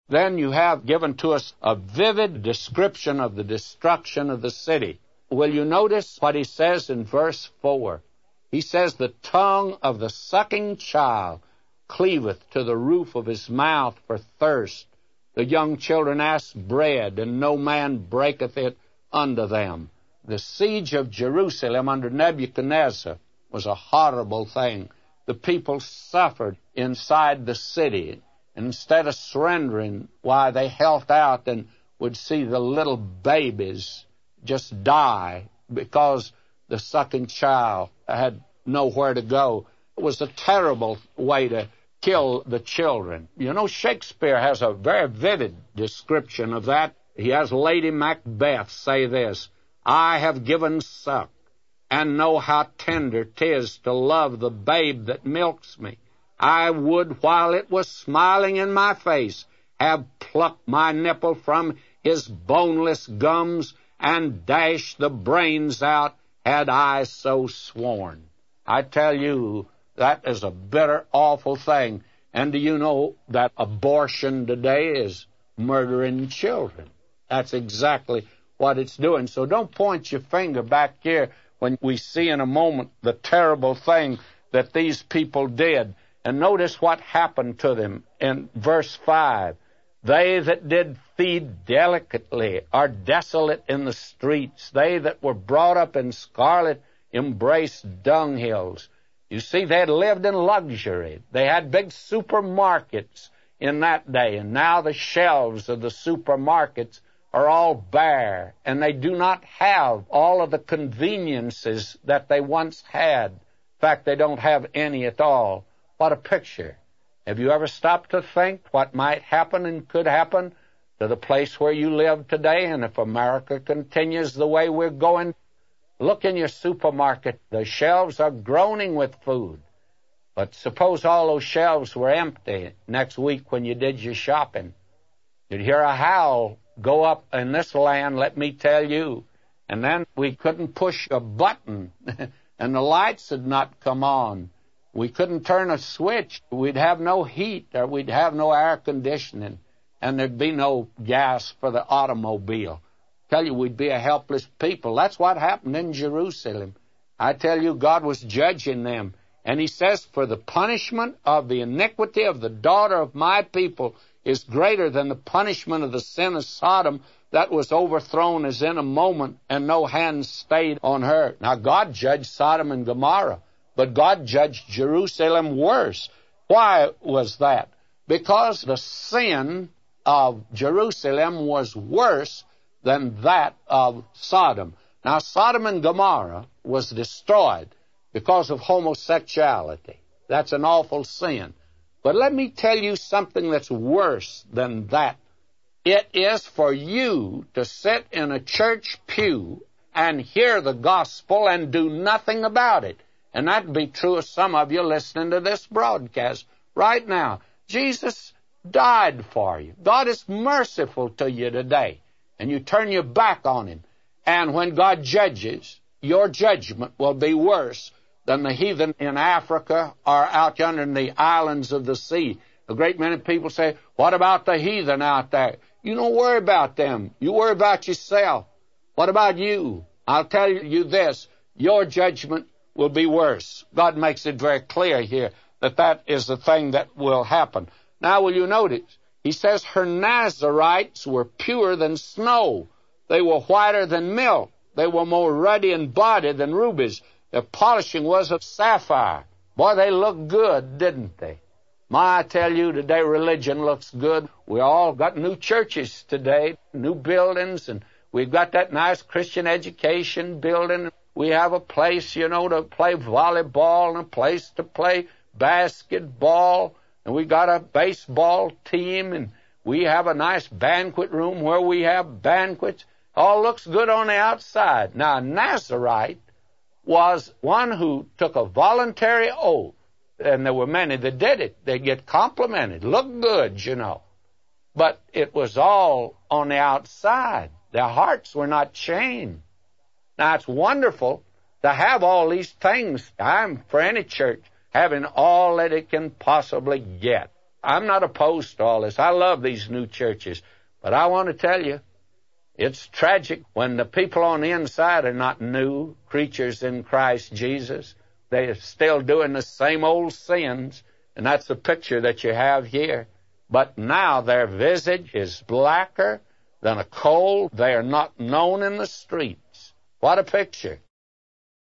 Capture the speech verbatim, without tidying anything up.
Then you have given to us a vivid description of the destruction of the city. Will you notice what he says in verse four? He says, the tongue of the sucking child cleaveth to the roof of his mouth for thirst. The young children ask bread, and no man breaketh it unto them. The siege of Jerusalem under Nebuchadnezzar was a horrible thing. The people suffered inside the city. Instead of surrendering, why, they held out and would see the little babies just die because the sucking child had nowhere to go. It was a terrible way to kill the children. You know, Shakespeare has a very vivid description of that. He has Lady Macbeth say this, I have given suck, and know how tender 'tis to love the babe that milks me. I would, while it was smiling in my face, have plucked my nipple from his boneless gums and dashed the brains out, had I so sworn. I tell you, that is a bitter, awful thing. And do you know that abortion today is murdering children? That's exactly what it's doing. So don't point your finger back here when we see in a moment the terrible thing that these people did. And notice what happened to them in verse five. They that did feed delicately are desolate in the streets. They that were brought up in scarlet embraced dunghills. You see, they had lived in luxury. They had big supermarkets in that day, and now the shelves of the supermarkets are all bare, and they do not have all of the conveniences that they once had. In fact, they don't have any at all. What a picture. Have you ever stopped to think what might happen and could happen to the place where you live today? And if America continues the way we're going, look in your supermarket. The shelves are groaning with food. But suppose all those shelves were empty next week when you did your shopping. You'd hear a howl go up in this land, let me tell you. And then we couldn't push a button, and the lights had not come on. We couldn't turn a switch. We'd have no heat, or we'd have no air conditioning, and there'd be no gas for the automobile. I tell you, we'd be a helpless people. That's what happened in Jerusalem. I tell you, God was judging them. And he says, for the punishment of the iniquity of the daughter of my people is greater than the punishment of the sin of Sodom that was overthrown as in a moment, and no hand stayed on her. Now, God judged Sodom and Gomorrah, but God judged Jerusalem worse. Why was that? Because the sin of Jerusalem was worse than that of Sodom. Now, Sodom and Gomorrah was destroyed because of homosexuality. That's an awful sin. But let me tell you something that's worse than that. It is for you to sit in a church pew and hear the gospel and do nothing about it. And that'd be true of some of you listening to this broadcast right now. Jesus died for you. God is merciful to you today. And you turn your back on him. And when God judges, your judgment will be worse than the heathen in Africa or out yonder in the islands of the sea. A great many people say, what about the heathen out there? You don't worry about them. You worry about yourself. What about you? I'll tell you this, your judgment will be worse. God makes it very clear here that that is the thing that will happen. Now, will you notice? He says, her Nazarites were purer than snow. They were whiter than milk. They were more ruddy in body than rubies. Their polishing was of sapphire. Boy, they looked good, didn't they? My, I tell you, today religion looks good. We all got new churches today, new buildings, and we've got that nice Christian education building. We have a place, you know, to play volleyball and a place to play basketball. And we got a baseball team, and we have a nice banquet room where we have banquets. All looks good on the outside. Now, a Nazarite was one who took a voluntary oath, and there were many that did it. They get complimented, look good, you know. But it was all on the outside. Their hearts were not changed. Now, it's wonderful to have all these things. I'm for any church having all that it can possibly get. I'm not opposed to all this. I love these new churches. But I want to tell you, it's tragic when the people on the inside are not new creatures in Christ Jesus. They're still doing the same old sins, and that's the picture that you have here. But now their visage is blacker than a coal. They are not known in the streets. What a picture.